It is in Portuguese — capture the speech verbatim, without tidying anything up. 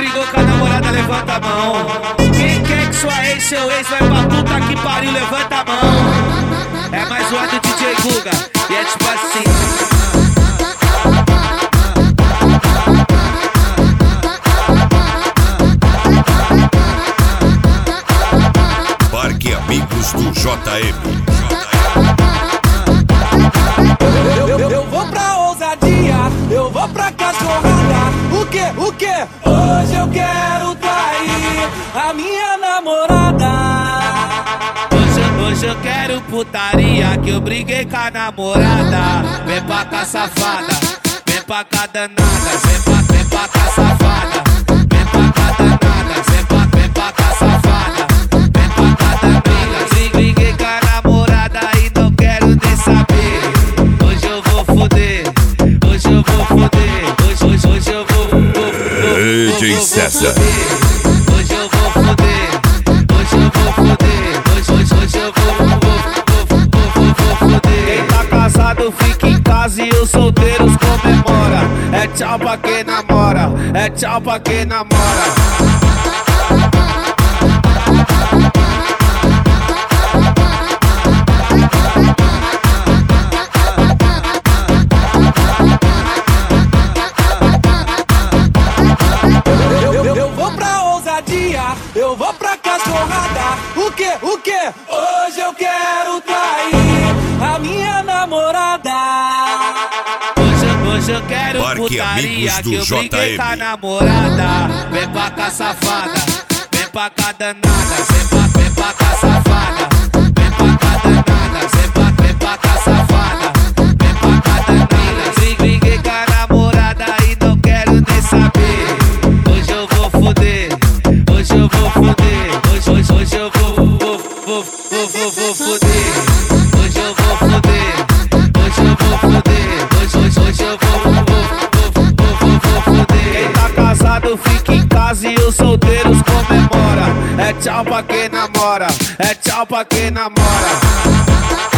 brigou com a namorada, levanta a mão. Quem quer que sua ex, seu ex vai pra puta que pariu, levanta a mão. É mais uma do D J Guga, e é tipo assim. Parque Amigos do J M. Eu, eu, eu vou pra ousadia, eu vou pra cachorrada. O que, o que? Hoje eu quero trair a minha namorada. Hoje, hoje eu quero putaria, que eu briguei com a namorada. Vem pra cá safada, vem pra cá danada. Vem pra, vem pra cá safada, vem pra cá danada. Vem pra, vem pra cá safada, vem pra cá danada. Briguei com a namorada e não quero nem saber. Hoje eu vou foder, hoje eu vou foder. Hoje, hoje, hoje eu vou, vou, vou, vou, D J César. Hoje eu vou foder, hoje eu vou foder. Hoje, hoje, hoje eu vou, vou, vou, vou, vou foder. Quem tá casado fica em casa e os solteiros comemora. É tchau pra quem namora, é tchau pra quem namora. Eu vou pra cachorrada. O que, o que? Hoje eu quero trair a minha namorada. Hoje, hoje eu quero Parque putaria, que eu J M. briguei com a namorada. Vem pra cá safada, vem pra cá danada. Vem pra, vem pra cá safada, vem pra cá danada. Vem pra, vem pra cá safada, vem pra cá danada. Briguei com a namorada e não quero nem saber. Hoje eu vou foder, hoje eu vou foder. Hoje, hoje, hoje eu vou, vou, vou, vou, vou, vou foder. Hoje eu vou foder, hoje eu vou foder. Hoje, hoje, hoje eu vou, vou, vou, vou, vou, vou foder. Quem tá casado fica em casa e os solteiros comemora. É tchau pra quem namora, é tchau pra quem namora.